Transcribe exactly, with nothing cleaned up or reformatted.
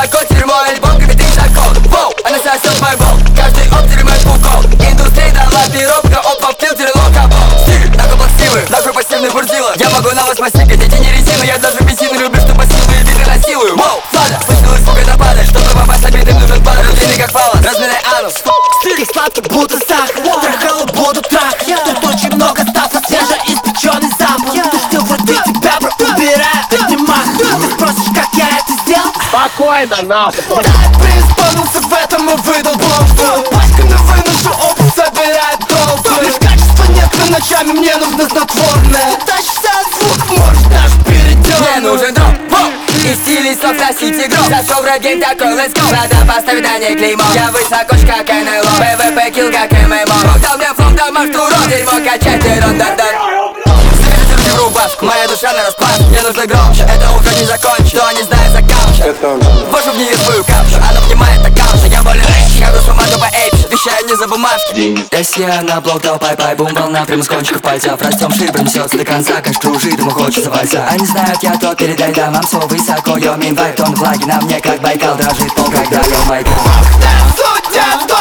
высоко, дерьмо, альбом, капитан закон. Воу, она сосет мой бол, каждый оптере мой фукол. Индустрия дала пиробка, опа, в фильтре локабл. Стиль, такой плаксивый, такой пассивный бурзила. Я могу на вас посикать, эти не резина. Я даже бензин люблю, что пассивные биты насилую. Воу, слада, спустилась фуга нападать. Чтобы попасть на битым нужен пар, длинный как фалос, размерный анус. Стиль сладкий, будто сахар. Трахала буду трах. Тут очень много стафа, свежеиспеченный запах. Ты что, вроде тебя, бро, убираю, ты не мах. Ты спросишь, как я это сделал? Спокойно, нахуй. Да, преисполнился в этом и выдал бомбу. Пачками выношу опыт, собирает толпы. Лишь качества нет, но ночами мне нужно снотворное. Тащишься от звук, может даже перейдем. Мне нужен дроп, воу, и стилист носить игру. Зашел в рэп-гейм такой, let's go. Надо поставить на ней клеймо. Я высоко, как эн эл о, пэ вэ пэ килл, как эм эм о. Бог дал мне флоу, дам штурм. Дерьмо качать, ты рон-дар-дар. Заберите рубашку, моя душа на расплат. Мне нужно громче, это утро не закончит. Кто не знает, закамча. Вожу в нее свою капшу, она внимает аккаунт. Я более рэч, я душу мажу по эйпш. Вещаю не за бумажки. Если я на блок дал пай-пай, бум, волна прямо с кончиков пальцев. Растем шире, пронесется до конца, конечно кружит, ему хочется вальса. Они знают, я то передай домам, слово высоко, йо, мин вайп, тон влаги на мне, как Байкал, дрожит пол, когда я майкал. Да, судья,